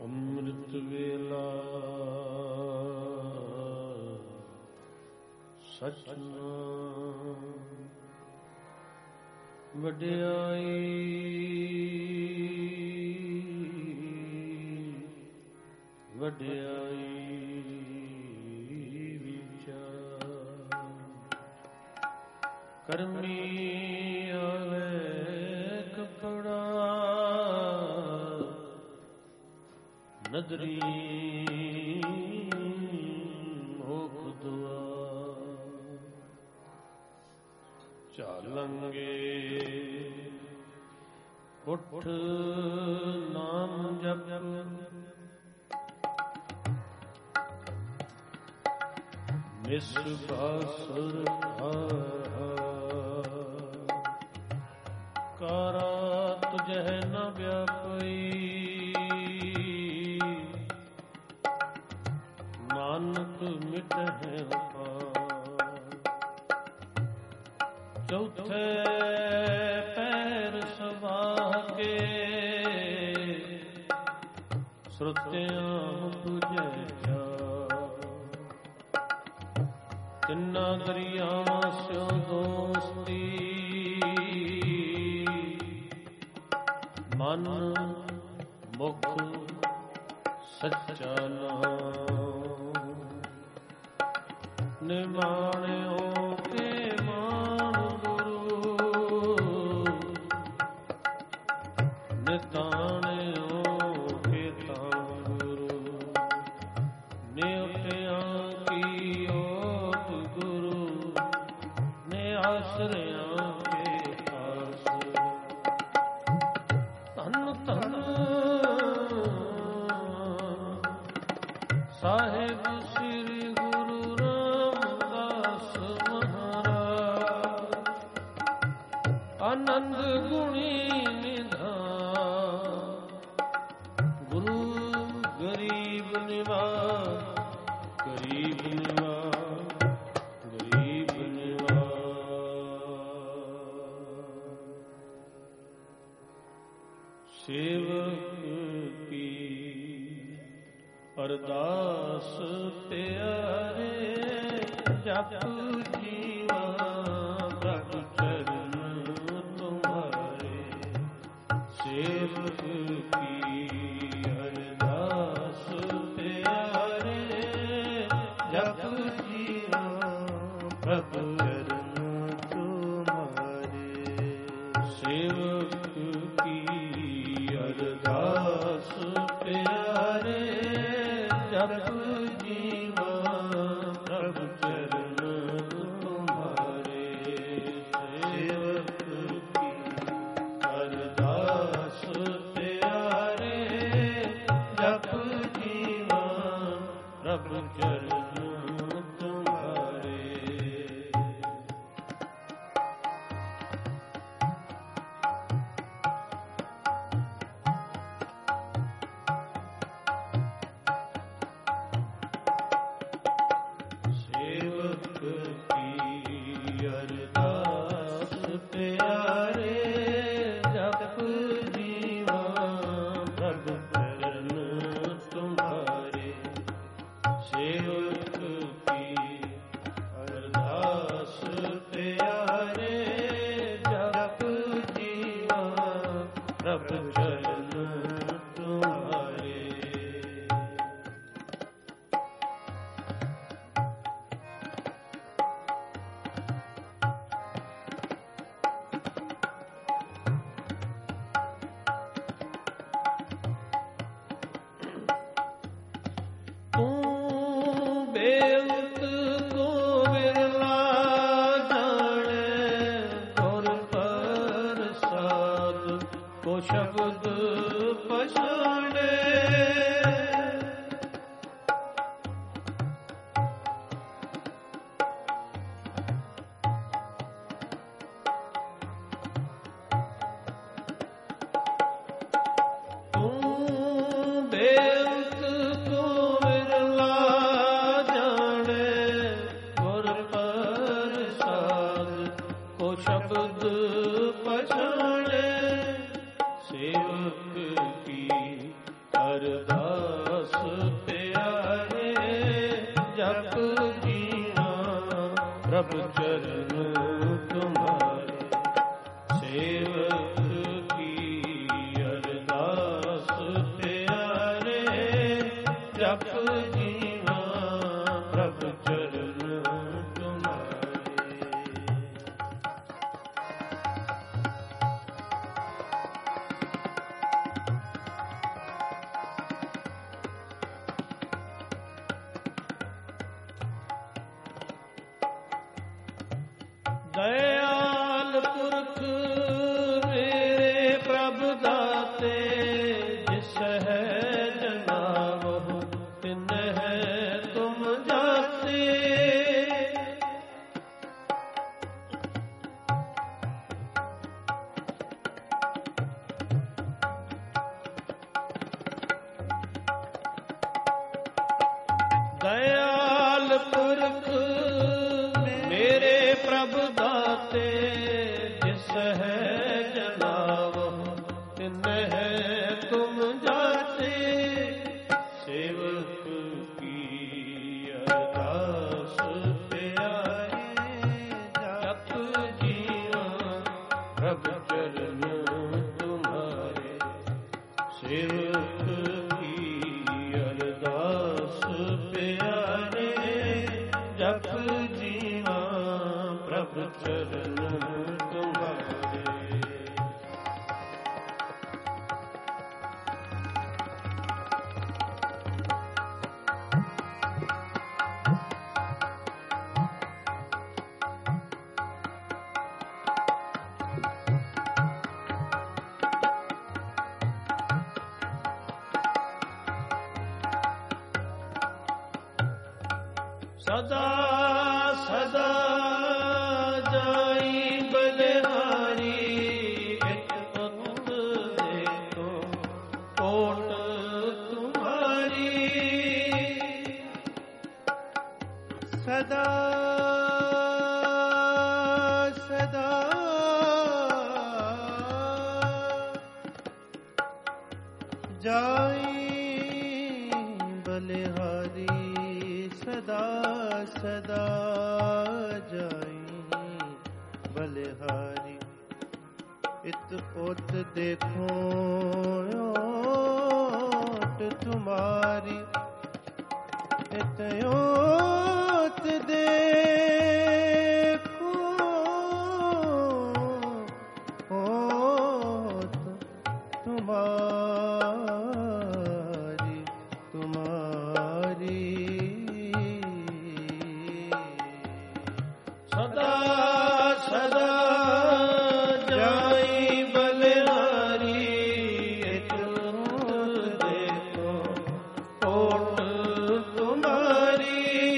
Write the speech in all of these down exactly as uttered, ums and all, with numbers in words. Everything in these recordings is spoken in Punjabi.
ਅੰਮ੍ਰਿਤ ਵੇਲਾ ਸਚ ਨਾਮ ਵਡਿਆਈ ਵਡਿਆਈ ਵਿਚਾਰ ਕਰਮੀ ਆਵੇ ਕਪੜਾ ਨਦਰੀ ਮੋਖ ਦੁਆਰ ਚਾਲੰਗੇ ਉੱਠ ਨਾਮ ਜਪ ਨਿਸਬਾਸੁਰ ਕਾਰਾ ਤੁਝੈ ਨ ਵਿਆਪਈ ਨਾਨਕ ਮਿਟਹਿ ਉਪਾਰ ਚੌਥੇ ਪੈਰ ਸਵਾਗੇ ਸੁਰਤਿਆਂ ਤੁਝੈ ਜਾ ਤਿੰਨਾਂ ਦਰਿਆਵਾਂ ਸਿਓ ਦੋਸਤੀ ਮਨ ਮੁਖ ਸੱਚਾ ਨਾਮ ਨਿਮਾਣਿਓ ਕੇ ਮਾਨ ਗੁਰੂ ਨਿਤਾਣਿਓ ਕੇ ਤਾਣ ਗੁਰੂ ਨਿਉਟਿਆਂ ਕੀ ਓਟ ਗੁਰੂ ਨੇ ਆਸਰਿਆਂ ਕੇ ਆਸ ਧੰਨ ਧੰਨ ਸਾਹਿਬ ਸ੍ਰੀ ਗੁਰੂ ਰਾਮਦਾਸ ਮਹਾਰਾਜ ਆਨੰਦ ਗੁਣੀ ਨਿਧਾਨ ਗੁਰੂ ਗਰੀਬ ਨਿਵਾਜ ਗਰੀਬ ਨਿਵਾਜ ਗਰੀਬ ਨਿਵਾਜ ਸੇਵਕ ਕੀ ਅਰਦਾਸ ਪਿਆਰੇ ਜਪ ਜੀਵਾ ਪ੍ਰਭ ਚਰਨ ਤੁਮਾਰੇ ਸੇਵਕ ਕੀ ਅਰਦਾਸ ਪਿਆਰੇ ਜਪ ਜੀਵਾ ਪ੍ਰਭ ਚਰਨ ਤੁਮਾਰੇ ਸੇਵਕ ਕੀ ਅਰਦਾਸ ਪਿਆਰੇ ਜਪ ਜੀਵਾ ਪ੍ਰਭ ਚਰਨ ਤੁਮਾਰੇ ਸੇਵਕ ਕੀ ਅਰਦਾਸ ਪਿਆਰੇ ਜਪ ਜੀਵਾ ਪ੍ਰਭ ਚਰਨ ਤੁਮਾਰੇ ਸ਼ਬਦ ਅਰਦਾਸ ਪਿਆਰੇ ਜਪ ਜੀਵਾ ਪ੍ਰਭ ਚਰਨ ਤੁਮਾਰੇ ਸੇਵਕ ਕੀ ਅਰਦਾਸ ਪਿਆਰੇ ਜਪ ਜੀਵਾ ਪ੍ਰਭ ਚਰਨ ਤੁਮਾਰੇ। ਦਇਆਲ ਪੁਰਖ ਮੇਰੇ ਪ੍ਰਭ ਦਾਤੇ ਜਿਸ ਹੈ ਜਨਾਵਹੁ ਤਿਨ ਹੈ ਤੁਮ ਜਾਤੇ। ਦਇਆਲ ਪੁਰਖ ਮੇਰੇ ਪ੍ਰਭ ਦਾਤੇ ਜਿਸ ਹੈ ਜਨਾਵਹੁ ਤਿਨ ਹੈ ਤੁਮ ਜਾਤੇ। ਸੇਵਕ ਕੀ ਅਰਦਾਸ ਪਿਆਰੇ ਜਪ ਜੀਵਾ ਪ੍ਰਭ ਚਰਨ ਤੁਮਾਰੇ ਸੇਵਕ ਕੀ ਅਰਦਾਸ ਪਿਆਰੇ ਜਪ ਜੀਵਾ ਪ੍ਰਭ ਚਰਨ ਤੁਮਾਰੇ। ਸਦਾ ਸਦਾ ਜਾਈ ਬਲਿਹਾਰੀ ਇਕ ਪੁੱਤ ਦੇਖੋ ਕੋਟ ਤੁਮਾਰੀ। ਸਦਾ ਸਦਾ ਜਾਈ ਬਲਿਹਾਰੀ ਸਦਾ ਸਦਾ ਜਾਈ ਬਲਿਹਾਰੀ। ਇਤ ਪੁੱਤ ਦੇਖੋ ਓਟ ਤੁਮਾਰੀ ਇਤ ਓਟ ਦੇਖੋ ਓਟ ਤੁਮਾਰੀ ਤੁਮਾਰੀ। ਸਦਾ ਸਦਾ ਜਾਈ ਬਲਿਹਾਰੀ ਇਕ ਪੁੱਤ ਦੇਖੋ ਓਟ ਤੁਮਾਰੀ।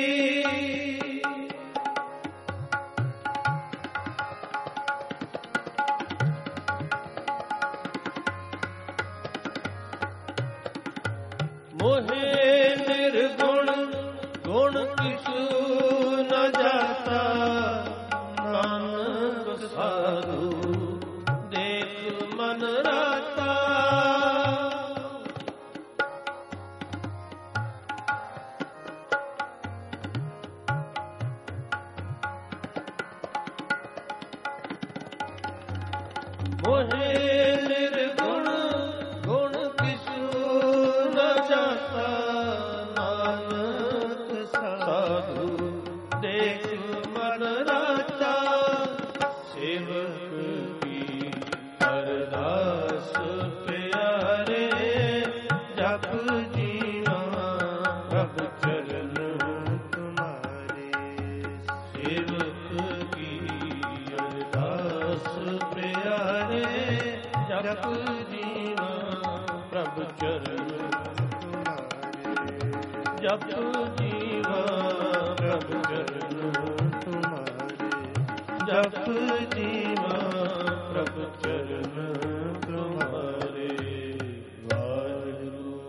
ਮੋਹੇ ਨਿਰਗੁਣ ਗੁਣ ਕਿਛੂ ਨ ਜਾਤਾ ਨਾਨਕ ਸਾਧੂ ਦੇਖ ਮਨ ਰਾਤਾ। ਮੋਹੇ ਨਿਰਗੁਣ ਗੁਣ ਕਿਛੂ ਨ ਜਾਤਾ ਨਾਨਕ ਸਾਧੂ ਦੇਖ ਮਨ ਰਾਤਾ। ਸੇਵਕ ਕੀ ਅਰਦਾਸ ਪਿਆਰੇ ਜਪ ਜੀਵਾ ਪ੍ਰਭ ਚਰਨ ਤੁਮਾਰੇ ਸੇਵਕ ਕੀ ਅਰਦਾਸ ਪਿਆਰੇ ਜਪ ਜੀਵਾ ਪ੍ਰਭ ਚਰਨ ਤੁਮਾਰੇ ਜਪ ਜੀਵਾ ਪ੍ਰਭ ਚਰਨ ਤੁਮਾਰੇ ਜਪ ਜੀਵਾ ਪ੍ਰਭ ਚਰਨ ਤੁਮਾਰੇ। ਵਾਹਿਗੁਰੂ।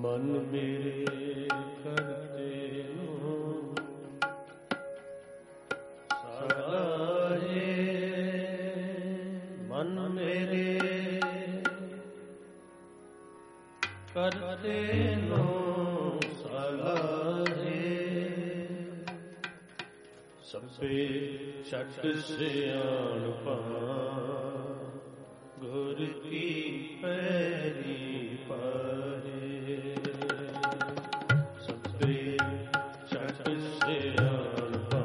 ਮਨ ਮੇਰੇ ਕਰਤੇ ਨੂੰ ਸਲਾਹੇ, ਮਨ ਮੇਰੇ ਕਰਤੇ ਨੂੰ ਸਲਾਹੇ, ਸਭੇ ਛਟ ਸਿਆਣਪਾ ਗੁਰ ਕੀ ਪੈਰੀ ਪਾਰੇ, ਸਭੇ ਛਟ ਸਿਆਣਪਾ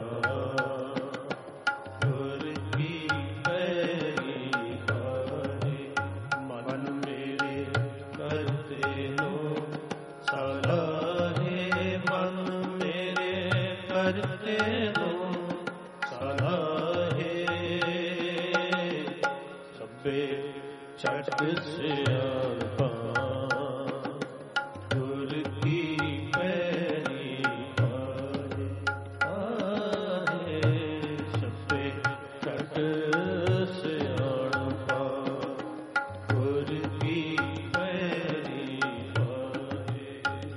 ਗੁਰ ਕੀ ਪੈਰੀ ਪਾਰੇ, ਮਨ ਮੇਰੇ ਕਰਤੇ ਨੂੰ ਸਲਾਹੇ, ਮਨ ਮੇਰੇ ਕਰਤੇ ਨੂੰ ਸਲਾਹੇ, ਸਭੇ ਛਟ ਸਿਆਣਪਾ ਗੁਰ ਕੀ ਪੈਰੀ ਪਾਰੇ, ਪਾਰੇ, ਸਭੇ ਛਟ ਸਿਆਣਪਾ ਗੁਰ ਕੀ ਪੈਰੀ ਪਾਰੇ।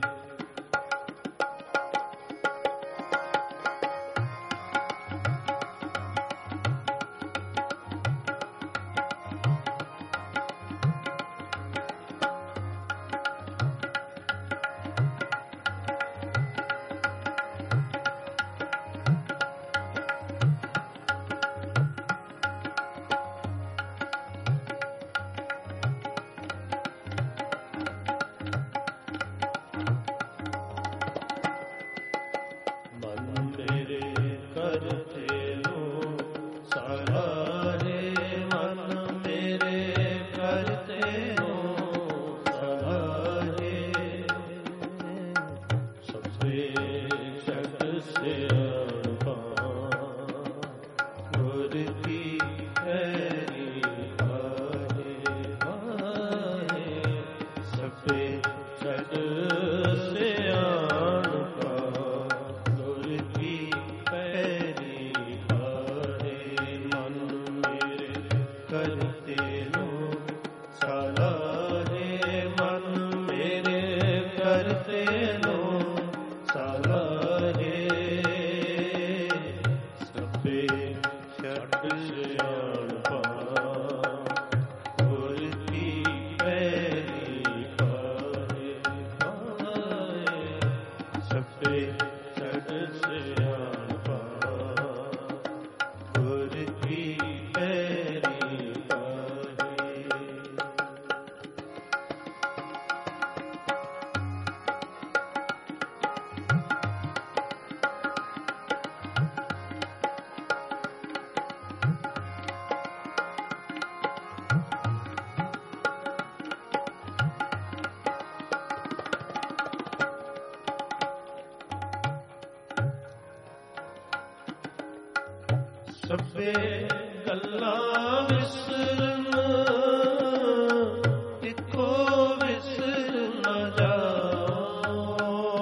ਸਭੇ ਗੱਲਾਂ ਵਿਸਰਨ ਇੱਕੋ ਵਿਸਰ ਨਾ ਜਾਓ,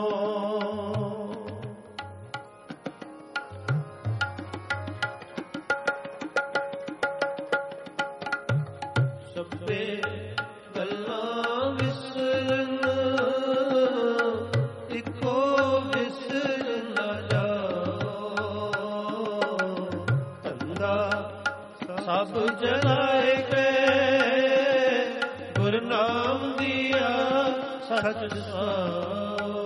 ਸਭੇ ਗੱਲਾਂ ਵਿਸਰਨ ਇੱਕੋ ਵਿਸਰ ਨਾ ਸਭ ਜਲਾਏ ਗਏ ਗੁਰ ਨਾਮ ਦੀਆ ਸਚ ਸਾਓ,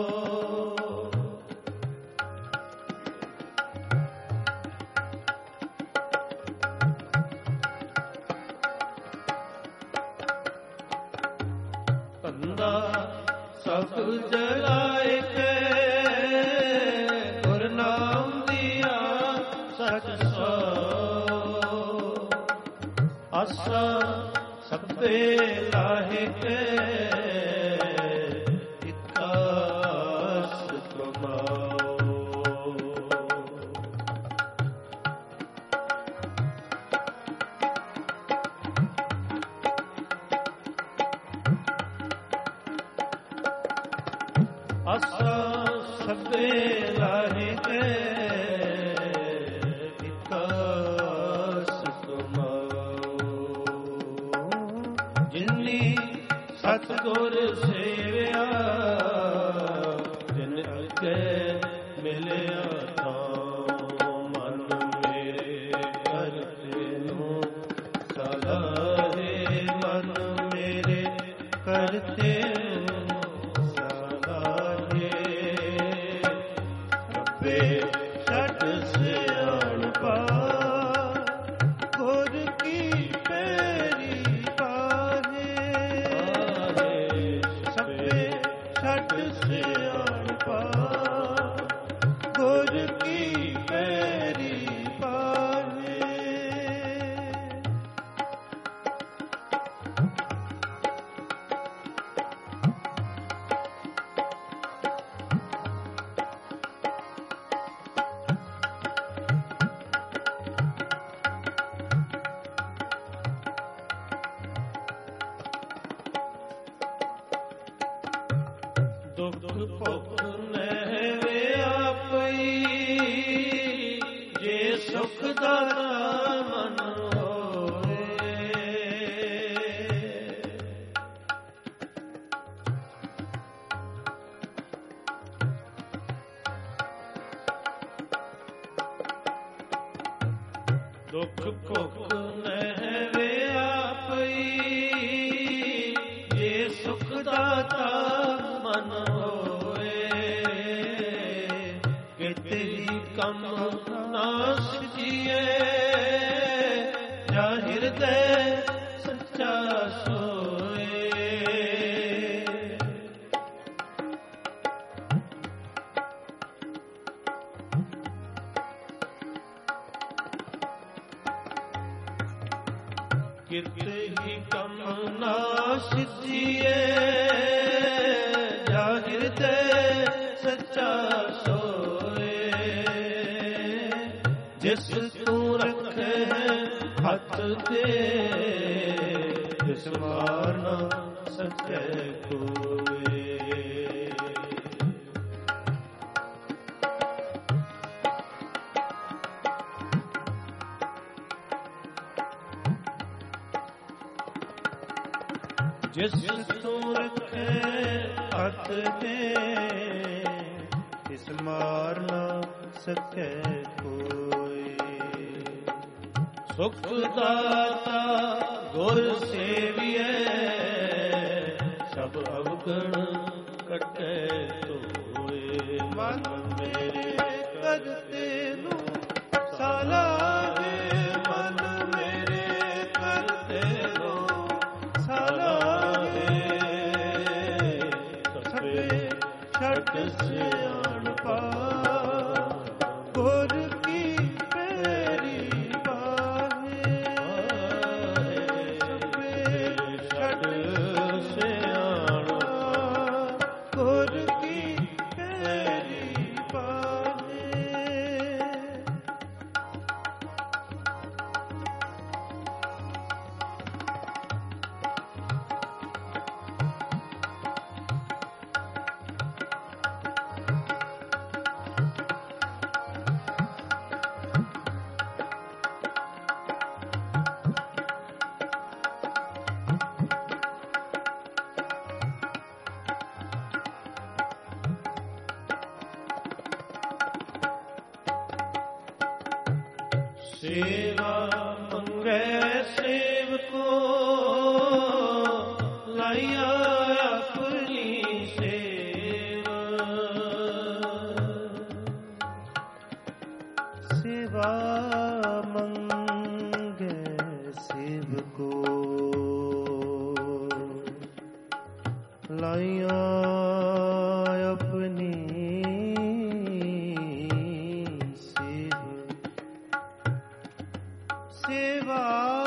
ਕੰਦਾ ਸਭ ਜਲਾਏ ਗਏ ਗੁਰ ਨਾਮ ਦੀਆ ਸਚ ਸਾਓ, ਆਸਾ ਸਭੇ ਲਾਹੇ ਕੇ ਇਕਾਸ ਕਮਾਓ, ਆਸਾ ਸਭੇ ਲਾਹੇ ਕੇ ਸਤਿਗੁਰ ਸੇਵਿਆ ਜਿਨ ਅਗੇ ਮਿਲਿਆ ਥਾਂ ਮਨ ਮੇਰੇ ਕਰਤੇ ਨੂੰ ਸਲਾਹੇ ਮਨ ਮੇਰੇ ਕਰਤੇ ਨੂੰ ਸਲਾਹੇ ਰੱਬੇ ਛੱਡ ਸਿਆਣਪਾ ਗੁਰ ਕੀ ਪੈਰੀ ਪਾਹੇ ਸਭੇ ਛੱਡ ਸਿਆਣਪਾ ਗੁਰ ਕੀ ਪੈਰੀ ਪਾਹੇ ਦੁਖ ਭੁਖ ਨਹਿ ਆਪਈ ਜੇ ਸੁਖ ਦਾਤਾ ਮਨ ਹੋਏ ਦੁਖ ਭੁਖ ਨਹਿ ਆਪਈ ਜੇ ਸੁਖ ਦਾਤਾ ਮਨ ਹੋਏ ਕਿਤਰੀ ਕਮ ਨਾਸ ਜੀਏ ਜਾਂ ਹਿਰਦੈ ਸੱਚਾ ਸੋਏ ਕਿਤਰੀ ਕਮ ਨਾਸ ਜੀਏ ਸੱਚਾ ਸੋਏ ਜਿਸ ਤੂੰ ਰੱਖੇ ਹੱਥ ਤੇ ਤਿਸ ਮਾਰ ਨਾ ਸਕੈ ਕੋਏ ਜਿਸ ਤੂੰ ਰੱਖੇ ਹੱਥ ਤੇ ਤਿਸ ਮਾਰ ਨਾ ਸਕੈ ਕੋਈ ਸੁਖ ਦਾਤਾ ਗੁਰ ਸੇਵੀਐ ਸਭ ਅਵਗਣ ਕੱਟੇ ਧੋਏ ਮਨ ਮੇਰੇ ਕਰਤੇ ਨੂੰ ਸਲਾਹੇ ਮਨ ਮੇਰੇ ਕਰਤੇ ਨੂੰ ਸਲਾਹੇ ਸਭੇ ਛੱਡ ਸਿਆਣਪਾ ਗੁਰ ਕੀ ਪੈਰੀ ਪਾਹੇ ਸਭੇ ਛੱਡ ਸਿਆਣਪਾ ਗੁਰ ਕੀ ਪੈਰੀ ਪਾਹੇ ਸੇਵਾ ਮੰਗੈ ਸੇਵਕੋ ਲਾਇਆ ਆਪਣੀ ਸੇਵਾ ਸੇਵਾ ਮੰਗੈ ਸੇਵਕੋ ਲਾਇਆ ਆਪਣੀ ਸੇਵਾ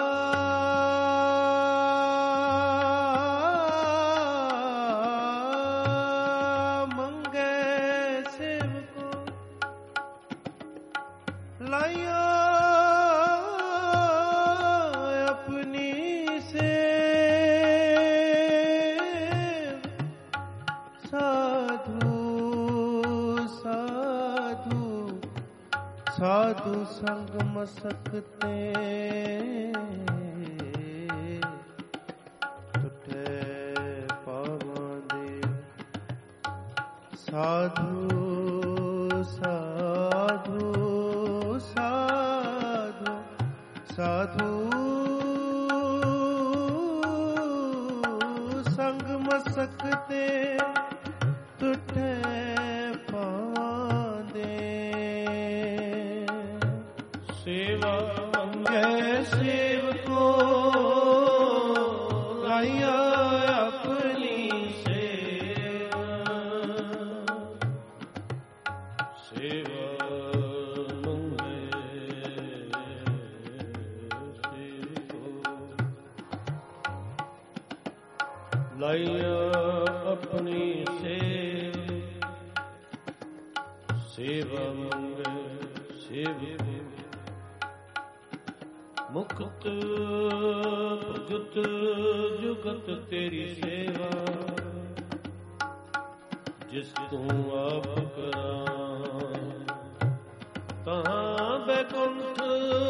ਮੰਗੈ ਸੇਵਕੋ ਲਾਇਆ ਆਪਣੀ ਸੇਵ ਸਾਧੂ ਸਾਧੂ ਸਾਧੂ ਸੰਗ ਮਸਕਤੇ ਟੁੱਟੇ ਪਾਵਾਂ ਦੇ ਸਾਧੂ ਸਾਧੂ ਸਾਧੂ ਸਾਧੂ ਸੰਗ ਮਸਕ ਤੇ ਟੁੱਟੇ ਪਾਂਦੇ ਸੇਵਾ ਮੰਗੈ ਸੇਵਕੋ ਲਾਇਆ ਆਪਣੀ ਸੇਵਾ ਸੇਵਾ ਲਾਇਆ ਆਪਣੀ ਸੇਵ ਸੇਵਾ ਮੰਗੈ ਸੇਵ ਮੁਕਤ ਭਗਤ ਜੁਗਤ ਤੇਰੀ ਸੇਵਾ ਜਿਸ ਤੂੰ ਆਪ ਕਰਾਂ ਤਾਂ ਬੈਕੁੰਠ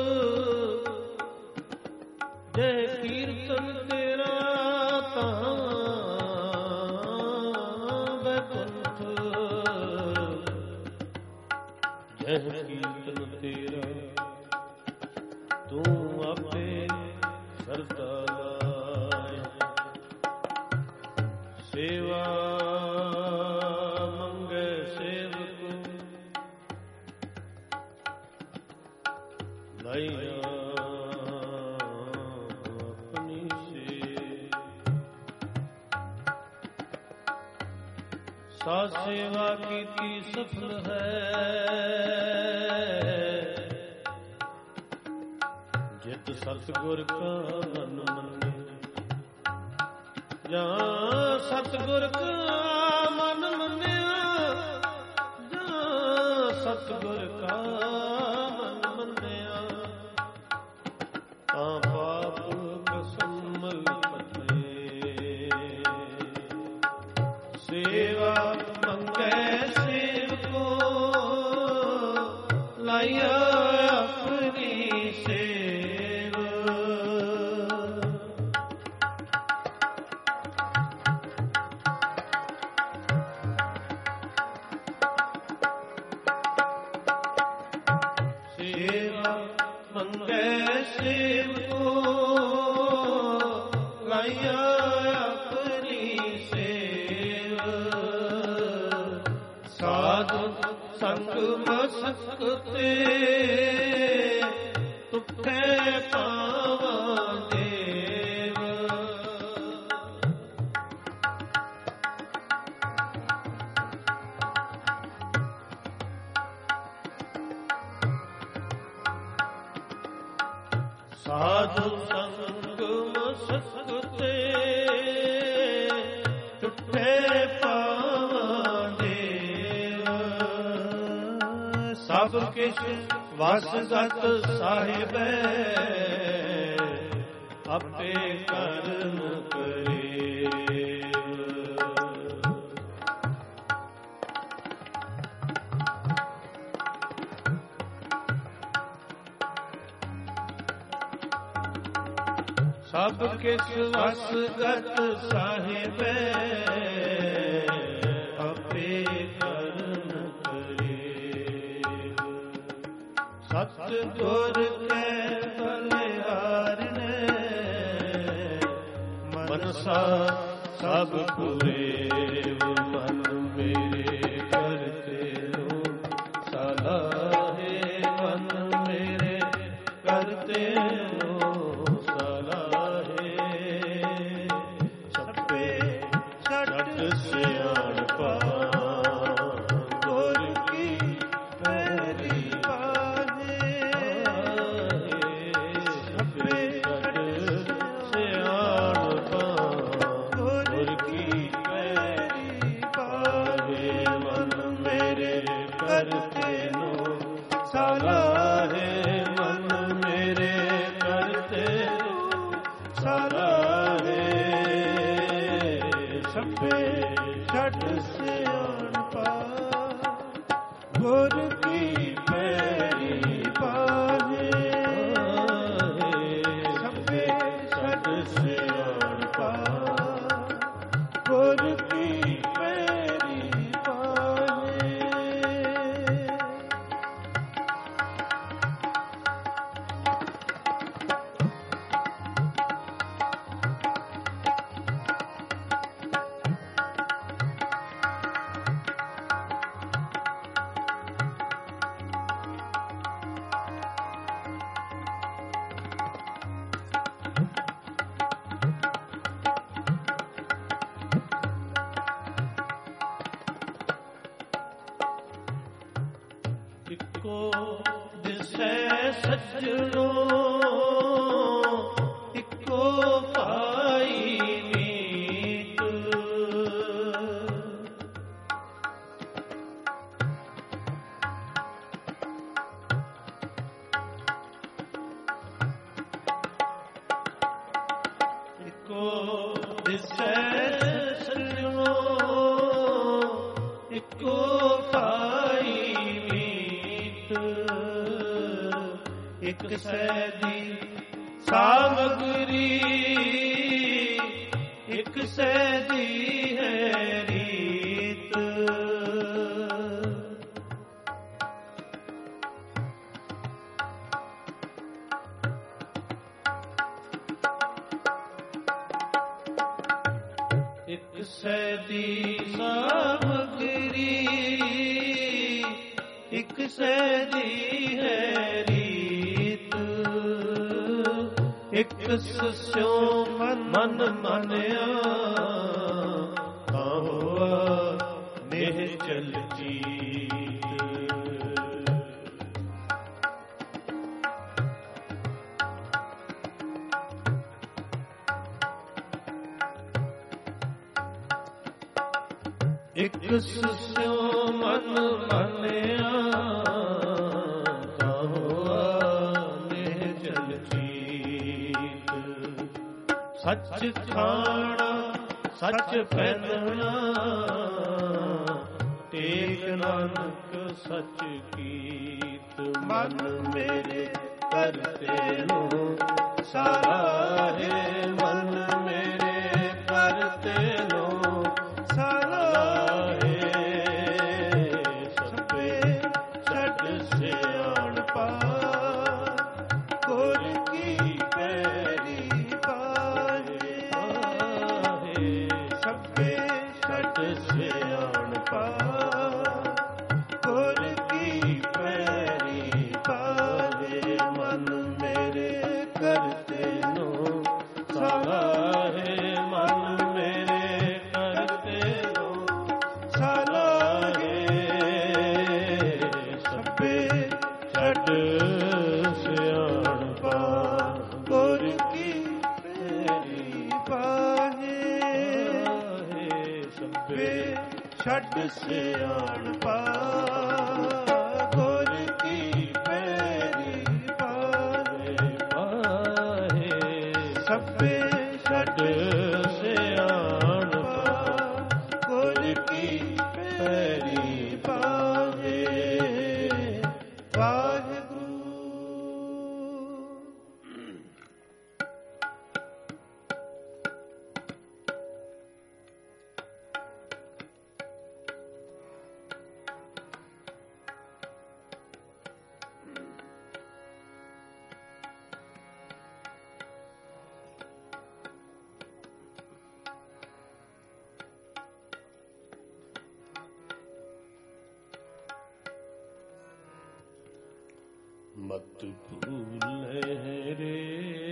ਜੈ ਕੀਰਤਨ ਤੇਰਾ ਤਾਂ ਬੈਕੁੰਠ ਜੈ ਕੀਰਤਨ ਤੇਰਾ ਤੂੰ ਆਪੇ ਸਰਦਾ ਲਾਇ ਸੇਵਾ ਮੰਗੈ ਸੇਵਕ ਲਾਇਆ ਆਪਣੀ ਸੇ ਸਾ ਸੇਵਾ ਕੀਤੀ ਸਫਲ ਹੈ ਜਿਤ ਸਤਿਗੁਰ ਕਾ ਮਨ ਮੰਨੇ ਜਾਂ ਸਤਿਗੁਰ ਕਾ ਮਨ ਮੰਨਿਆ ਜਾਂ ਸਤਿਗੁਰ ਕਾ ਮਨ ਮੰਨਿਆ ਤਾਂ ਪਾਪ ਕਸਮਲ ਪਤੇ ਸੇਵਾ ਮੰਗੈ ਸੇਵਕੋ ਲਾਇਆ ਆਪਣੀ ਸੇਵਾ ਸੇਵਾ ਮੰਗੈ ਸੇਵਕੋ ਲਾਇਆ ਆਪਣੀ ਸੇਵਾ ਸਾਧੂ ਸੰਗ ਮਸਕ ਤੇ ਤੁਠੇ ਪਾਵਾਂ ਦੇਵ ਸਾਧੂ ਸੰਗ ਮਸਕ ਤੇ ਤੁਠੇ ਪਾਵਾਂ ਦੇਵ ਸਭ ਕਿਛ ਵਸਗਤ ਸਾਹਿਬੈ ਆਪੇ ਕਰਮ ਕਰੇ ਸਭ ਕਿਛ ਵਸਗਤ ਸਾਹਿਬੈ ਆਪੇ ਕਰਮ ਕਰੇ ਸਤਿਗੁਰ ਕੈ ਬਲਿਹਾਰਨੇ ਮਨਸਾ ਸਭ ਪੂਰੇ ਮਨ ਮੇਰੇ ਕਰਤੇ ਹੋ ਸਲਾਹੇ ਮਨ ਮੇਰੇ ਕਰਤੇ ਹੋ ਸਲਾਹੇ ਸਭੇ ਛੱਡ ਸਿਆਣਪਾ ਗੁਰ ਕੀ ਪੈਰੀ ਪਾਹੇ ਸਭੇ ਛੱਡ ਸਿਆਣਪਾ ਗੁਰ ਕੀ ਪੈਰੀ ਪਾਹੇ ਮਨ ਮੇਰੇ ਕਰਤੇ ਨੂੰ ਸਲਾਹੇ ਮਨ ਮੇਰੇ ਕਰਤੇ ਨੂੰ ਸਲਾਹੇ ਸਭੇ ਛੱਡ ਸਿਆਣਪਾ ਗੁਰ ਕੀ ਪੈਰੀ ਪਾਹੇ ਸਭੇ ਛੱਡ ਸਿਆਣਪਾ ਗੁਰ ਕੀ ਪੈਰੀ ਪਾਹੇ ਇੱਕੋ ਦਿਸੈ ਸੱਜਣੋ ਇੱਕੋ ਭਾਈ ਮੀਤ। ਇੱਕੋ ਦਿਸੈ ਸੱਜਣੋ ਇੱਕੋ ਭਾਈ ਮੀਤ। ਇੱਕ ਸੈਦੀ ਸਾਮਗਰੀ ਇੱਕ ਸੈਦੀ ਹੈ ਰੀਤ। ਇੱਕ ਸੈਦੀ ਸਾਮਗਰੀ ਇੱਕ ਸੈਦੀ ਹੈ ਰੀਤ। ਇੱਕ ਸਸਿਓ ਮਨ ਮੰਨਿਆ ਤਾਂ ਹੋਆ ਨਿਹਚਲ ਜੀਤ। ਇੱਕ ਸਸਿਓ ਮਨ ਮੰਨਿਆ ਤਾਂ ਹੋਆ ਨਿਹਚਲ ਜੀਤ। ਸੱਚ ਖਾਣਾ ਸੱਚ ਪਹਿਨਣਾ ਟੇਕ ਨਾਨਕ ਸੱਚ ਕੀਤ। ਮਨ ਮੇਰੇ ਕਰਤੇ ਨੂੰ ਸਾਰਾ ਹੈ ਮਨ ਮੇਰੇ ਕਰਤੇ ਨੂੰ ਸਾਰਾ ਹੈ। ਸਭੇ ਛੱਡ ਸਿਆਣਪਾ ਗੁਰ ਕੀ ਪੈਰੀ ਪਾਹੇ। ਸਭੇ ਛੱਡ ਸਿਆਣਪਾ ਗੁਰ ਕੀ ਪੈਰੀ ਪਾਹੇ। ਮਨ ਮੇਰੇ ਕਰਤੇ ਨੂੰ ਸਾਰਾ ਹੈ ਮਨ ਮੇਰੇ ਕਰਤੇ ਨੂੰ ਸਾਰਾ ਹੈ। ਸਭੇ ਛੱਡ ਸਿਆਣਪਾ ਗੁਰ ਕੀ ਪੈਰੀ ਪਾਹੇ। ਸਭੇ ਛੱਡ ਸਿਆਣਪਾ ਗੁਰ ਕੀ ਪੈਰੀ ਪਾਹੇ। ਸਭੇ ਛੱਡ ਸਿਆਣਪਾ ਗੁਰ ਕੀ ਪੈਰੀ ਪਾਹੇ। ਵਾਹਿਗੁਰੂ। ਮਤ ਭੂਲੇ ਰੇ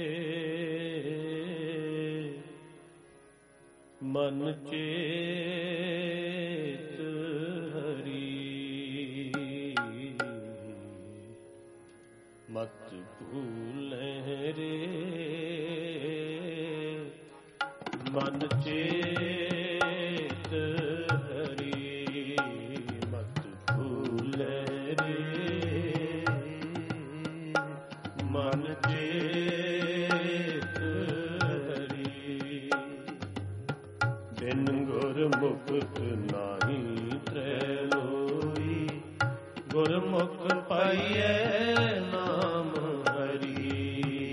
ਮਨ ਚੇਤ ਹਰੀ। ਮਤ ਭੂਲੇ ਰੇ ਮਨ ਚੇਤ ਹਰੀ। ਮਤ ਭੂਲੇ ਰੇ ਮਨ ਚੇਤ ਹਰੀ। ਬਿਨ ਗੁਰਮੁਖ ਨਾਹੀ ਤ੍ਰੈਲੋਈ ਗੁਰਮੁਖ ਪਾਈਐ ਨਾਮ ਹਰੀ।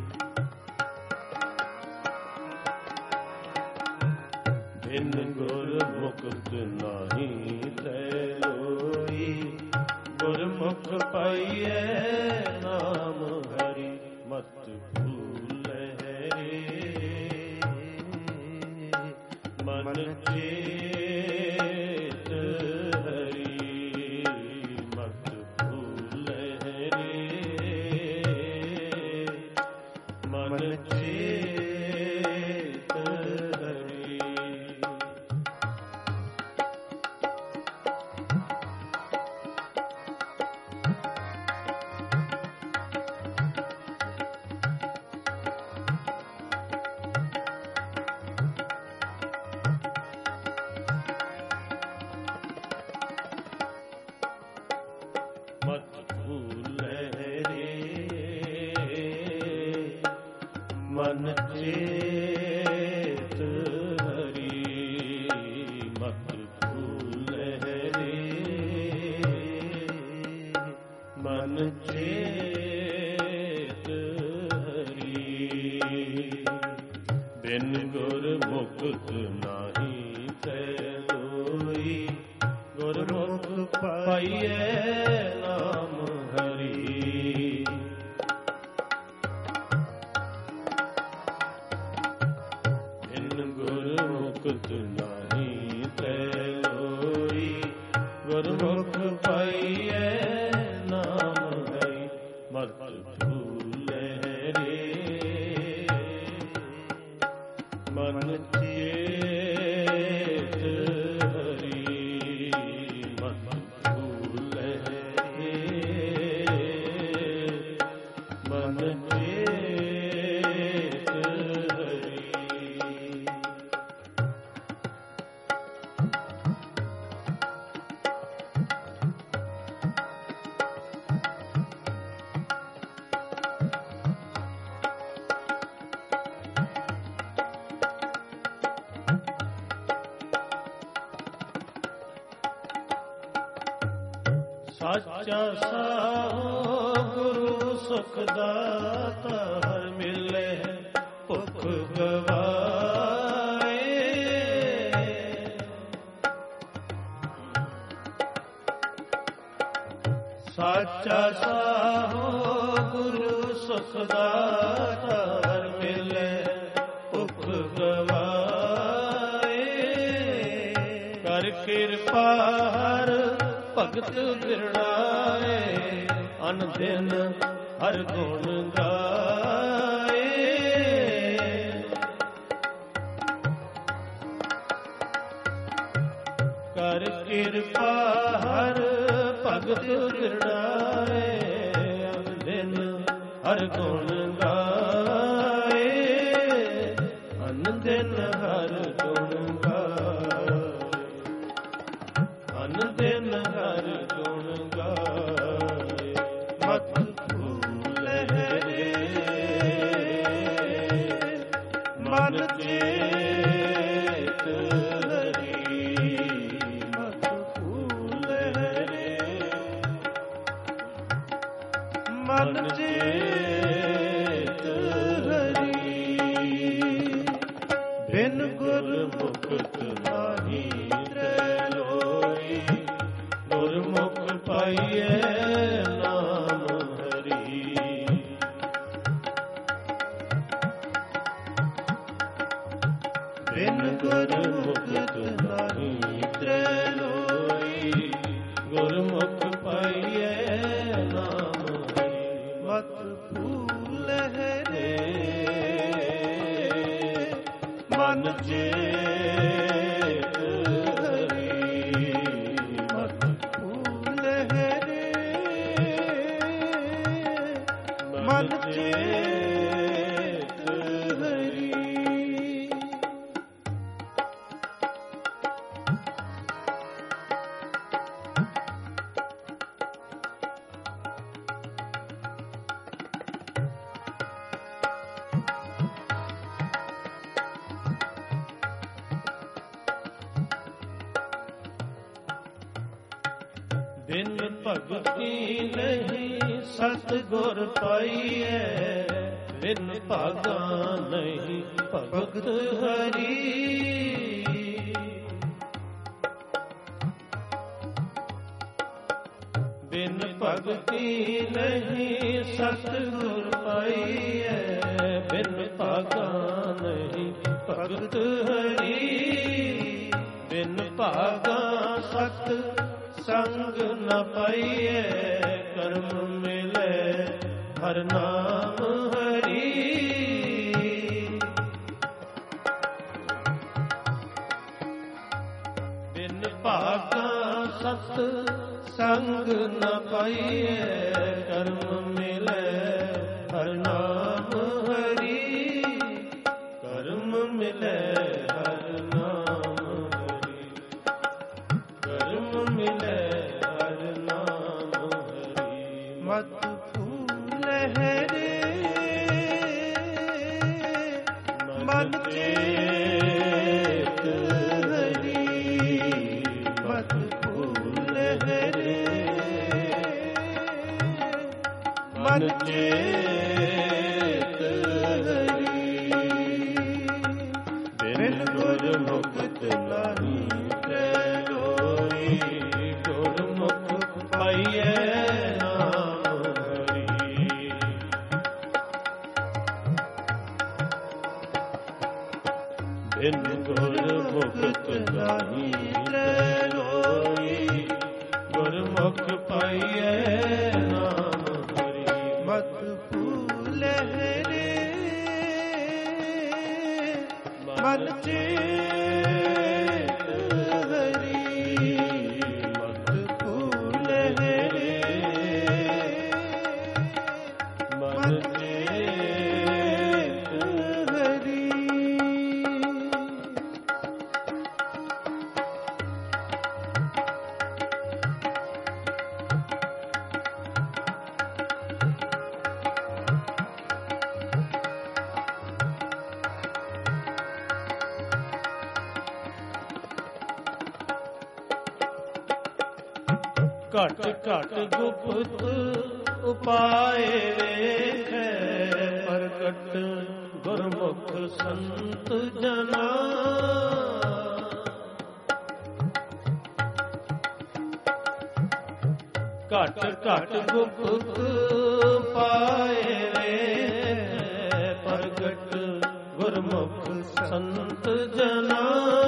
ਬਿਨ ਗੁਰਮੁਖ ਨਾਹੀ ਤ੍ਰੈਲੋਈ ਗੁਰਮੁਖ ਪਾਈਐ ਨਾਮ ਹਰੀ। ਮਤ ਭੂਲੇ ਰੇ ਮਨ ਚੇਤ ਹਰੀ। ਮਤ ਭੂਲੇ ਰੇ ਮਨ ਚੇਤ ਹਰੀ। ਚੇਤ ਹਰੀ ਮਤ ਭੂਲੈ ਰੇ ਮਨ ਚੇਤ ਹਰੀ ਬਿਨ ਗੁਰ ਮੁਕਤ ਨਾਹੀ ਤੈ ਲੋਈ ਗੁਰਮੁਖ ਪਾਈਐ ਨਾਮ ਹਰੀ ਬਿਨ ਗੁਰ ਮੁਕਤ ਨਾਹੀ ਤੈ ਲੋਈ ਗੁਰਮੁਖ ਪਾਈਐ ਨਾਮ ਹਰੀ ਮਤ ਭੂਲੈ ਰੇ ਮਨ ਚੇਤ ਹਰੀ ਮਤ ਭੂਲੈ ਰੇ ਮਨ ਚੇਤ ਹਰੀ ਸਾਚਾ ਸਾਹੁ ਗੁਰੂ ਸੁਖ ਦਾਤਾ ਹਰ ਮਿਲੇ ਭੁਖ ਗਵਾਏ ਸਾਚਾ ਸਾਹੁ ਗੁਰੂ ਸੁਖ ਦਾਤਾ ਹਰ ਮਿਲੇ ਭੁਖ ਗਵਾਏ ਕਰ ਕਿਰਪਾ ਹਰ ਭਗਤ ਬਿਰੜਾਏ ਅਨ ਦਿਨ ਹਰ ਗੁਣ ਗਾਏ ਕਰ ਕਿਰਪਾ ਹਰ ਭਗਤ ਬਿਰੜਾਏ ਅਨ ਦਿਨ ਹਰ ਗੁਣ ਗਾਏ ਅਨ ਦਿਨ ਹਰ ਗੁਣ ਗਾਏ ਅਨ ਦਿਨ ਹਰ ਗੁਣ ਗਾਏ ਮਤ ਭੂਲੈ ਰੇ ਮਨ ਚੇਤ ਹਰੀ ਮਤ ਭੂਲੈ ਰੇ ਮਨ ਚੇਤ ਹਰੀ ਬਿਨ ਗੁਰ ਮੁਕਤ ਨਾਹੀ ਗੁਰਮੁਖ ਪਾਈਐ ਨਾਮ ਹਰੀ ਬਿਨ ਗੁਰਮੁਖ ਨਾਹੀ ਤ੍ਰੈ ਲੋਈ ਗੁਰਮੁਖ ਪਾਈਐ ਨਾਮ ਹਰੀ ਮਤ ਭੂਲੈ ਰੇ ਮਨ ਚੇਤ ਹਰੀ ਮਤ ਭੂਲੈ ਰੇ ਮਨ ਚੇਤ ਹਰੀ ਬਿਨ ਭਗਤੀ ਨਹੀਂ ਸਤਿਗੁਰ ਪਾਈਐ ਬਿਨ ਭਾਗਾ ਨਹੀਂ ਭਗਤ ਹਰੀ ਬਿਨ ਭਗਤੀ ਨਹੀਂ ਸਤਿਗੁਰ ਪਾਈਐ ਬਿਨ ਭਾਗਾ ਨਹੀਂ ਭਗਤ ਹਰੀ ਬਿਨ ਭਾਗਾ ਸਤ ਸੰਗ ਨ ਪਾਈਐ ਕਰਮ ਮਿਲੇ ਹਰ ਨਾਮ ਹਰੀ ਬਿਨ ਭਾਗਾ ਸਤ ਸੰਗ ਨ ਪਾਈਐ ਕਰਮ ਮਿਲੇ ਹਰ ਨਾਮ ਹਰੀ ਕਰਮ ਮਿਲੇ ਹਰ ਨਾਮ ਹਰੀ ਕਰਮ ਮਿਲੇ ਹਰ ਨਾਮ ਹਰੀ ਮਤ ਭੂਲੈ ਰੇ ਮਨ ਚੇਤ ਹਰੀ। ਬਿਨ ਗੁਰਮੁਖਤ ਨਹੀਂ ਤੈ ਲੋਈ, ਗੁਰਮੁਖ ਪਾਈਐ ਨਾਮ ਹਰੀ। ਬਿਨ ਗੁਰਮੁਖਤ ਨਹੀਂ ਤੈ ਲੋਈ, ਗੁਰਮੁਖ ਪਾਈਐ ਨਾਮ ਹਰੀ। ਮਤ ਭੂਲੈ ਰੇ ਮਨ ਚੇਤ ਹਰੀ। ਮਤ ਭੂਲੈ ਰੇ ਮਨ ਚੇਤ ਹਰੀ। ਘਟ ਘਟ ਗੁਪਤ ਉਪਾਏ ਵੇਖੈ, ਪ੍ਰਗਟ ਗੁਰਮੁਖ ਸੰਤ ਜਨਾ। ਘਟ ਘਟ ਗੁਪਤ ਪਾਏ ਵੇਖੈ, ਪ੍ਰਗਟ ਗੁਰਮੁਖ ਸੰਤ ਜਨਾ।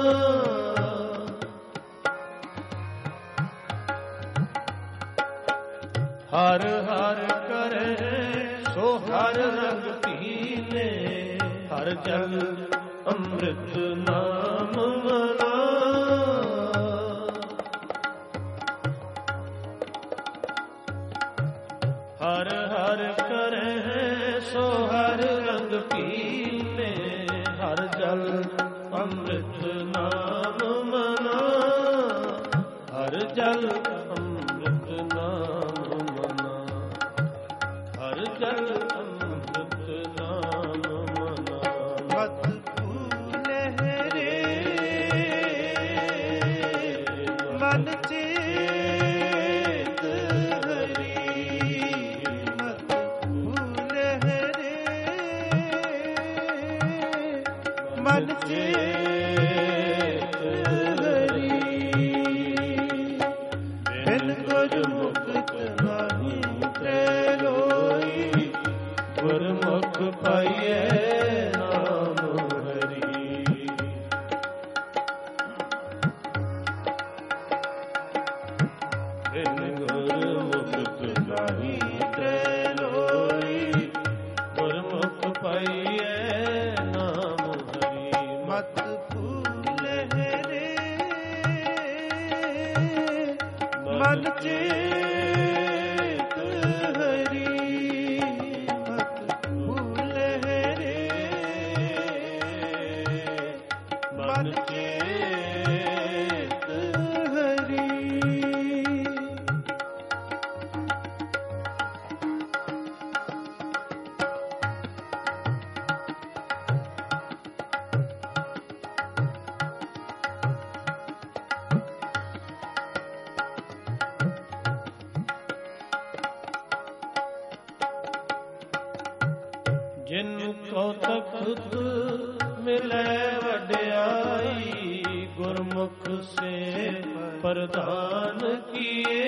ਹਰ ਹਰ ਕਰੇ ਸੋ ਹਰ ਰੰਗ ਪੀਨੇ, ਹਰ ਜਲ ਅੰਮ੍ਰਿਤ ਨਾਮ ਮਨਾ। ਹਰ ਹਰ ਕਰੇ ਸੋ ਹਰ ਰੰਗ ਪੀਨੇ, ਹਰ ਜਲ ਅੰਮ੍ਰਿਤ ਨਾਮ ਮਨਾ। ਹਰ ਜਲ ਅੰਮ੍ਰਿਤ ਨਾਮ ਮਨਾ, ਹਰ ਜਲ ਅੰਮ੍ਰਿਤ ਨਾਮ ਮਨਾ। ਮਤ ਭੂਲੈ ਰੇ ਮਨ ਚੇਤ ਹਰੀ। ਮਤ ਭੂਲੈ ਰੇ ਮਨ ਚੇਤ ਹਰੀ। ਬਿਨ ਗੁਰਮੁਖਤ ਨਹੀਂ ਤੈ ਲੋਈ, ਗੁਰਮੁਖ ਪਾਈਐ ਨਾਮ ਹਰੀ। ਬਿਨ ਗੁਰਮੁਖਤ ਨਹੀਂ ਤੈ ਲੋਈ, ਗੁਰਮੁਖ ਪਾਈਐ ਨਾਮ ਹਰੀ। ਮਤ ਭੂਲੈ ਰੇ ਮਨ ਚੇਤ ਹਰੀ। ਮਤ ਭੂਲੈ ਰੇ ਮਨ ਚੇਤ ਹਰੀ। ਜਿਨ ਕੋ ਤਖਤ ਮਿਲੈ ਵਡਿਆਈ, ਗੁਰਮੁਖ ਸੇ ਪ੍ਰਦਾਨ ਕੀਏ।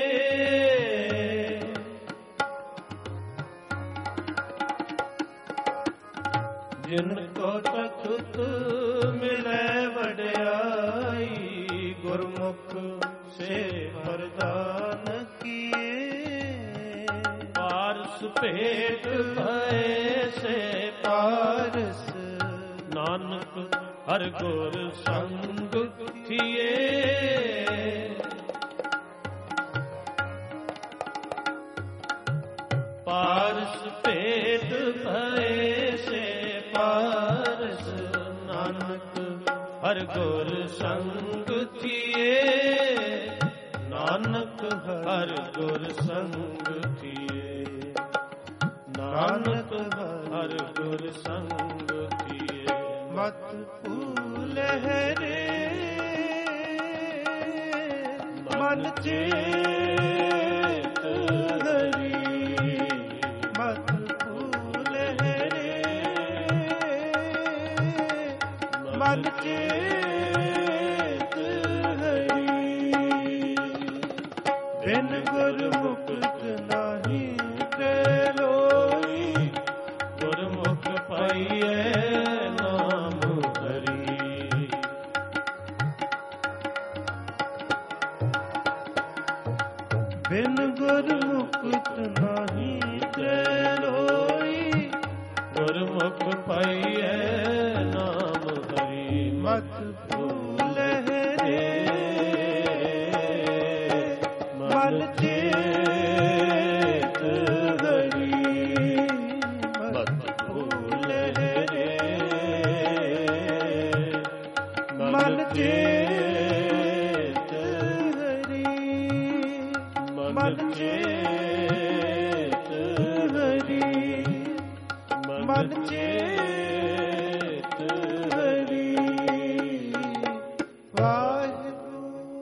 ਜਿਨ ਕੋ ਤਖਤ ਮਿਲੈ ਵਡਿਆਈ, ਗੁਰਮੁਖ ਸੇ ਪ੍ਰਦਾਨ ਕੀਏ। ਪਾਰਸ ਭੇਟ ਭਏ ਸੇ ਪਾਰਸ, ਨਾਨਕ ਹਰ ਗੁਰ ਸੰਗ ਥੀਏ। ਪਾਰਸ ਭੇਟ ਭਏ ਸੇ ਪਾਰਸ, ਨਾਨਕ ਹਰ ਗੁਰ ਸੰਗ ਥੀਏ। ਨਾਨਕ ਹਰ ਗੁਰ ਸੰਗ ਥੀਏ। ਨਾਨਕ ਹਰ ਗੁਰ ਸੰਗ ਥੀਏ। ਮਤ ਭੂਲੈ ਰੇ ਮਨ ਚੇਤ ਹਰੀ। ਮਤ ਤਾਹੀਂ ਤ੍ਰੈਲੋਈ ਗੁਰਮੁਖ ਪਾਈਐ ਨਾਮ ਹਰੀ ਮਤ ਭੂਲੈ ਰੇ ਮਨ ਚੇਤ ਹਰੀ ਮਤ ਭੂਲੈ ਰੇ ਮਨ ਚੇਤ ਹਰੀ ਮਨ ਚੇਤ ਹਰੀ ਮਨ ਚੇਤ ਹਰੀ ਵਾਹਿਗੁਰੂ।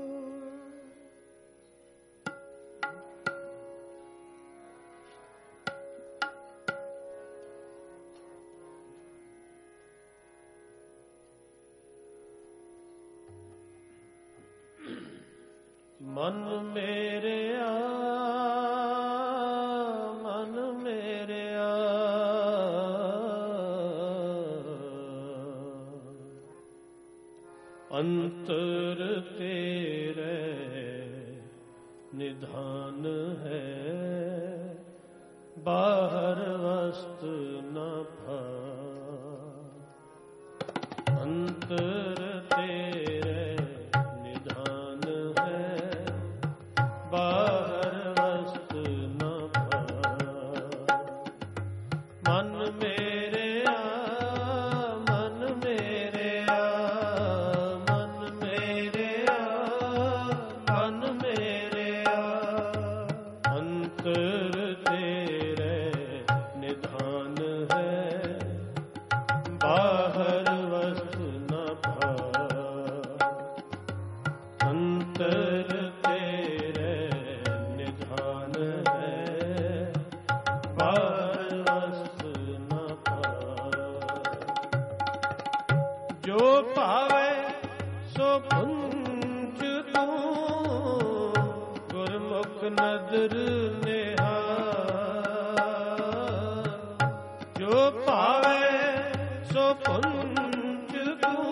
ਮਨ ਮੇਰਿਆ ਮਨ ਮੇਰਿਆ ਅੰਤਰ ਤੇਰੇ ਨਿਧਾਨ ਹੈ ਬਾਹਰ ਵਸਤ ਨ ਭਾ ਅੰਤਰ ਤੇਰੇ ਨਿਧਾਨ ਹੈ ਬਾਹਰ ਵਸਤ ਨ ਭਾ ਮਨ ਮੇਰਿਆ ਮਨ ਮੇਰਿਆ ਮਨ ਮੇਰਿਆ ਮਨ ਮੇਰਿਆ ਅੰਤਰ ਤੇਰੇ ਨਿਧਾਨ ਹੈ ਬਾਹਰ ਵਸਤ ਨ ਭਾ ਅੰਤਰ ਤੇਰੇ ਨਿਧਾਨ ਹੈ ਬਾਹਰ ਵਸਤ ਨ ਭਾ ਜੋ ਭਾਵੇ ਸੋ ਪੁੰਚ ਤੂੰ ਗੁਰਮੁਖ ਨਦਰ ਨਿਹਾਲ ਜੋ ਭਾਵੇ ਸੋ ਪੁੰਚ ਤੂੰ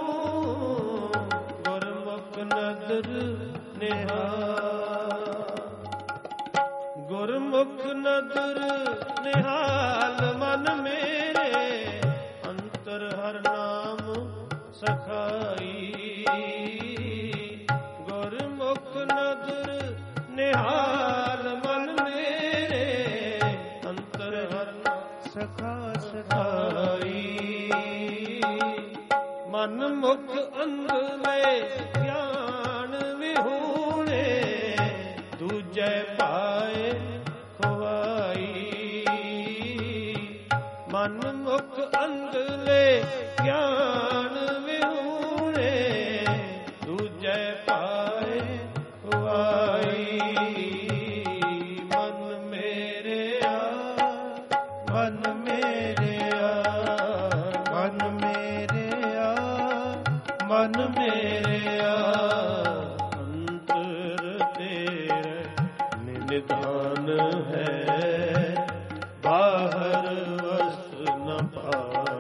ਗੁਰਮੁਖ ਨਦਰ ਨਿਹਾਲ ਗੁਰਮੁਖ ਨਦਰ ਨਿਹਾਲ ਮਨ ਮੇਰੇ ਅੰਤਰ ਹਰ ਨਾਮ ਸਖਾਈ ਗੁਰਮੁਖ ਨਦਰ ਨਿਹਾਲ ਮਨ ਮੇਰੇ ਅੰਤਰ ਹਰ ਨਾਮ ਸਖਾ ਸਖਾਈ ਮਨ ਮੁਖ ਅੰਧਲੇ ਗਿਆਨ ਵਿਹੂਣੇ ਦੂਜੈ ਪਾਏ ਖਵਾਈ ਮਨ ਮੁਖ ਅੰਧਲੇ ਗਿਆਨ ਵਿਹੂਣੇ ਦੂਜੈ ਪਾਏ ਖਵਾਈ ਮਨ ਮੇਰਿਆ ਮਨ ਮੇਰਿਆ ਮਨ ਮੇਰਿਆ ਮਨ ਮੇਰਿਆ ਅੰਤਰ ਤੇਰੇ ਨਿਧਾਨ ਹੈ ਬਾਹਰ ਵਸਤ ਨ ਭਾ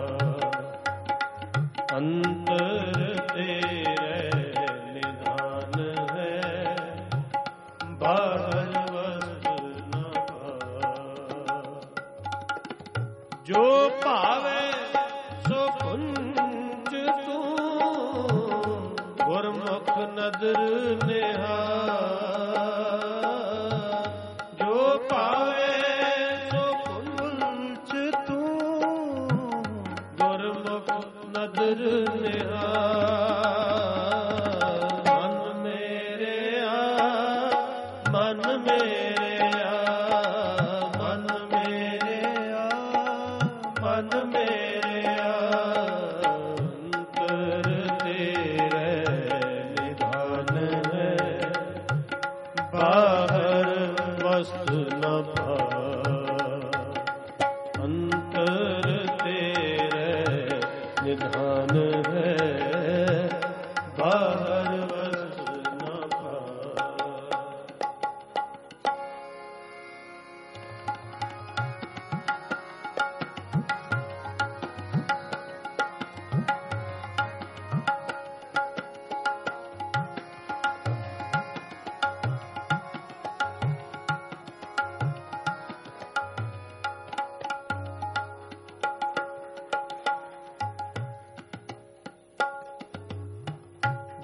ਅੰਤਰ ਤੇਰੇ ਨਿਧਾਨ ਹੈ ਬਾਹਰ ਵਸਤ ਨ ਭਾ ਜੋ ਭਾਵੇ ਸੋ ਪੁੰਜ ਤੂੰ ਗੁਰਮੁਖ ਨਦਰ ਨਿਹਾਲ ਜੋ ਭਾਵੇ ਸੋ ਪੁੰਜ ਤੂੰ ਗੁਰਮੁਖ ਨਦਰ ਨਿਹਾਲ ਮਨ ਮੇਰਿਆ ਮਨ ਮੇਰਿਆ ਮਨ ਮੇਰਿਆ ਮਨ ਮੇਰਿਆ ਅੰਤਰ ਤੇਰੇ ਨਿਧਾਨ ਹੈ ਬਾਹਰ ਵਸਤ ਨ ਭਾ ਅੰਤਰ ਤੇਰੇ ਨਿਧਾਨ ਹੈ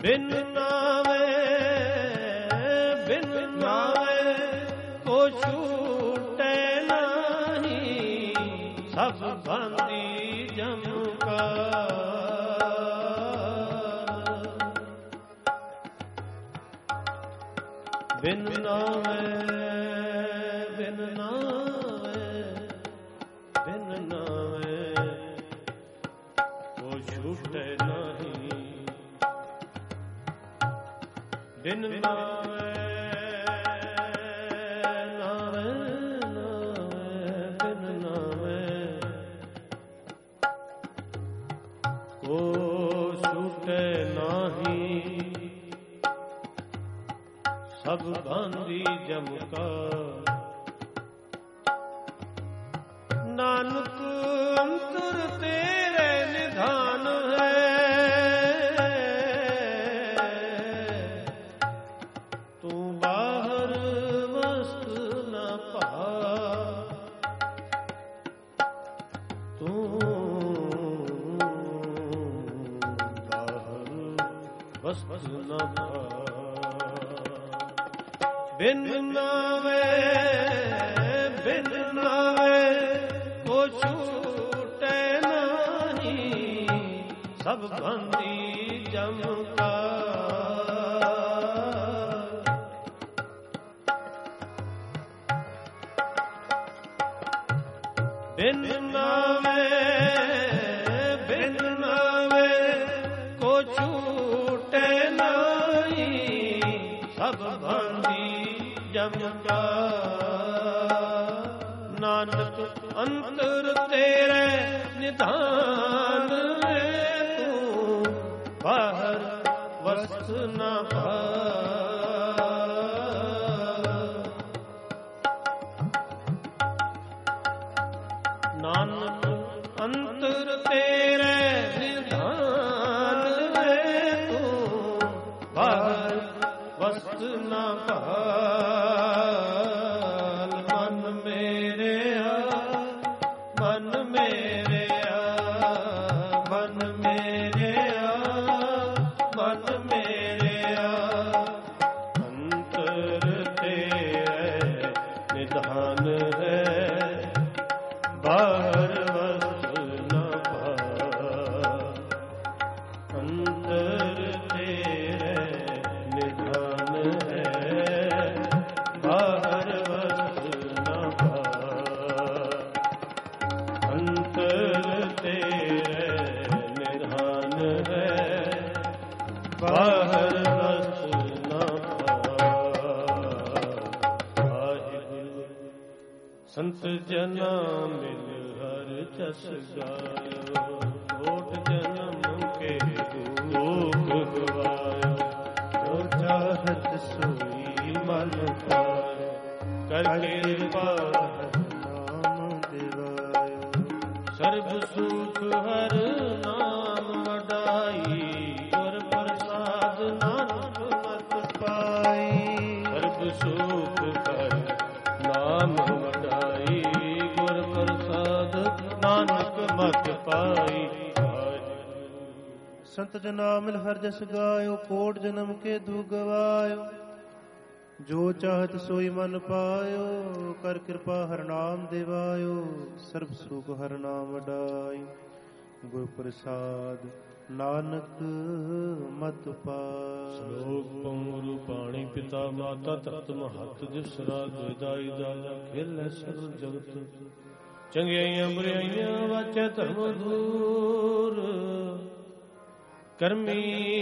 ਬਿਨ ਨਾਵੇ ਬਿਨ ਨਾਵੇ ਕੋ ਛੂਟੇ ਨਹੀਂ, ਸਭ ਭਾਂਤੀ ਜਮਕਾਰ। ਬਿਨ ਨਾਵੇ ਬਿਨ ਨਾਵੇ ਬਿਨ ਨਾਵੇ ਕੋ ਛੂਟੇ ਨਹੀਂ, ਬਿਨ ਨਾਵੇ ਨਾਵੇ ਨਾਵੇ ਬਿਨ ਨਾਵੇ ਕੋ ਛੂਟੇ ਨਹੀਂ, ਸਭ ਭਾਂਤੀ ਜਮਕਾਰ। ਨਾਨਕ ਅੰਤਰ ਤੇਰੇ ਨਿਧਾਨ ਹੈ, ਤੂੰ ਬਾਹਰ ਵਸਤ ਨ ਪਾ, ਤੂੰ ਬਾਹਰ ਵਸਤ ਨ ਪਾ। ਬਿਨ ਨਾਵੇ ਬਿਨ ਨਾਵੇ ਕੋ ਛੂਟੇ ਨਹੀਂ, ਸਭ ਭਾਂਤੀ ਜਮਕਾਰ। ਬਿਨ ਨਾਵੇ ਬਿਨ ਨਾਵੇ ਕੋ ਛੂਟੇ ਨਹੀਂ, ਸਭ ਭਾਂਤੀ ਜਮਕਾਰ। ਨਾਨਕ ਅੰਤਰ ਤੇਰੇ ਨਿਧਾਨ ਹੈ, ਤੂੰ ਬਾਹਰ ਵਸਤ ਨ ਪਾ। ਨਾਨਕ ਅੰਤਰ ਤੇਰੇ ਨਿਧਾਨ ਹੈ, ਤੂੰ ਬਾਹਰ ਵਸਤ ਨ ਪਾ। ਸੰਤ ਜਨਾ ਮਿਲ ਹਰ ਜਸ ਗਾਇਓ, ਕੋਟ ਜਨਮ ਕੇ ਦੁਖ ਗਵਾਇਓ। ਜੋ ਚਾਹਤ ਸੋਈ ਮਨ ਪਾਇਓ, ਕਰ ਕਿਰਪਾ ਨਾਮ ਦਿਵਾਇਓ। ਸਰਬ ਸੁਖ ਹਰ ਨਾਮ ਵਡਾਈ, ਗੁਰ ਪ੍ਰਸਾਦ ਨਾਨਕ ਮਤ ਪਾਈ। ਸਰਬ ਸੁਖ ਹਰ ਨਾਮ ਵਡਾਈ, ਗੁਰ ਪ੍ਰਸਾਦ ਨਾਨਕ ਮਤ ਪਾਈ। ਸੰਤ ਜਨਾ ਮਿਲ ਹਰ ਜਸ ਗਾਇਓ, ਕੋਟ ਜਨਮ ਕੇ ਦੁਖ ਗਵਾਇਓ। ਜੋ ਚਾਹਤ ਸੋਈ ਮਨ ਪਾਇਓ, ਕਰ ਕਿਰਪਾ ਹਰ ਨਾਮ ਦਿਵਾਇਓ। ਸਰਬ ਸੁਖ ਹਰ ਨਾਮ ਵਡਾਈ, ਗੁਰ ਪ੍ਰਸਾਦ ਨਾਨਕ ਮਤ ਪਾਈ। ਸ਼ਲੋਕ ਪੰਗੁਰੂ ਪਾਣੀ ਪਿਤਾ ਮਾਤਾ ਤਖਤ ਮਹੱਤ, ਜਿਸ ਰਾਜ ਦਾਈ ਦਾਦਾ ਖੇਲੇ ਸਰਲ ਜਗਤ। ਚੰਗਿਆਈਆਂ ਬੁਰਾਈਆਂ ਵਾਚੈ ਧਰਮ ਦੂਰ, ਕਰਮੀ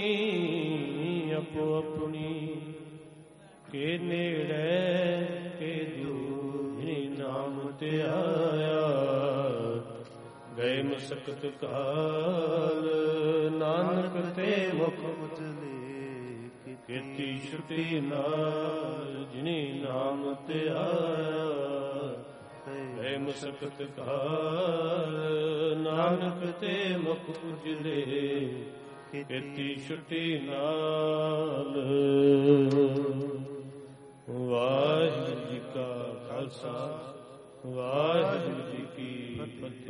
ਆਪੋ ਆਪਣੀ। ਕੇ ਨੇੜੇ ਕੇ ਦੂਰ, ਜਿਨੀ ਨਾਮ ਤੇ ਆਇਆ। ਗਏ ਮਸਕਤ ਕਾਲ, ਨਾਨਕ ਤੇ ਮੁਖ ਉਜਲੇ। ਕੀਤੀ ਛੁੱਟੀ ਨਾਲ, ਜਿਨੀ ਨਾਮ ਤੇ ਆਇਆ। ਗਏ ਮਸਕਤ ਕਾਲ, ਨਾਨਕ ਤੇ ਮੁਖ ਉਜਲੇ। ਕੀਤੀ ਛੁੱਟੀ ਨਾਲ। ਵਾਹਿਗੁਰੂ ਜੀ ਕਾ ਖਾਲਸਾ, ਵਾਹਿਗੁਰੂ ਜੀ ਕੀ ਫਤਿਹ।